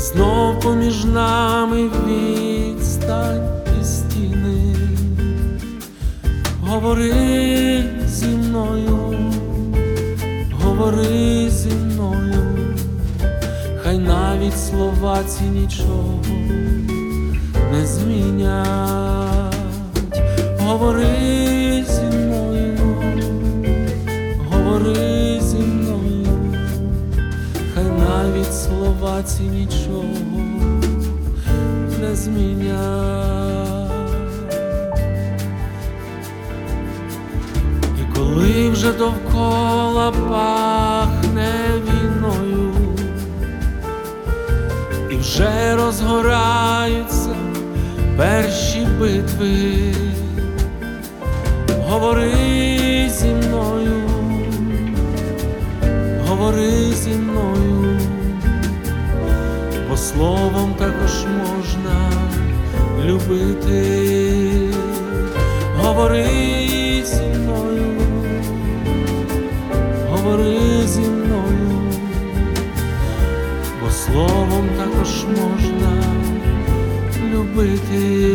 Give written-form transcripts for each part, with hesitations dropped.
знов поміж нами відстань і стіни. Говори зі мною, говори зі мною, хай навіть слова ці нічого не змінять. Говори зі мною, говори зі мною, хай навіть слова ці нічого не змінять. І коли вже довкола пахне війною, і вже розгораються перші битви, говори зі мною, говори зі мною, бо словом також можна любити. Говори зі мною, говори зі мною, бо словом також можна любити.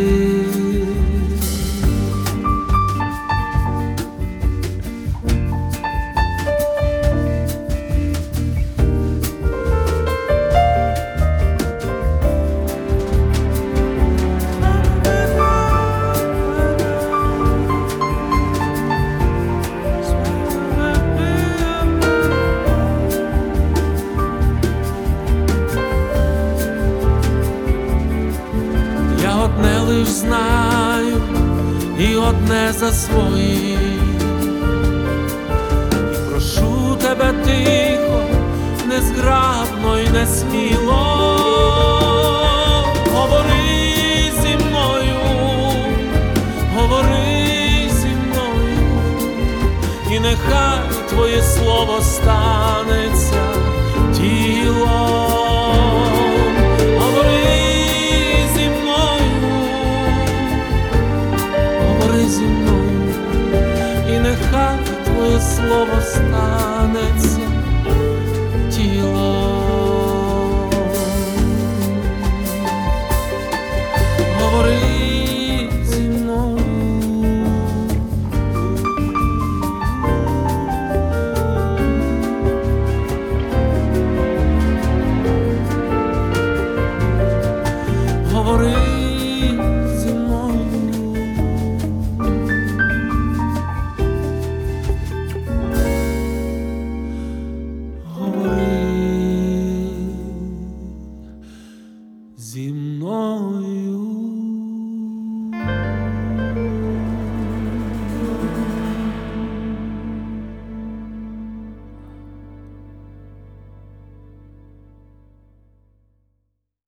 Одне лиш знаю і одне засвоїв, і прошу тебе тихо, незграбно й несміло. Говори зі мною, говори зі мною, і нехай твоє слово стане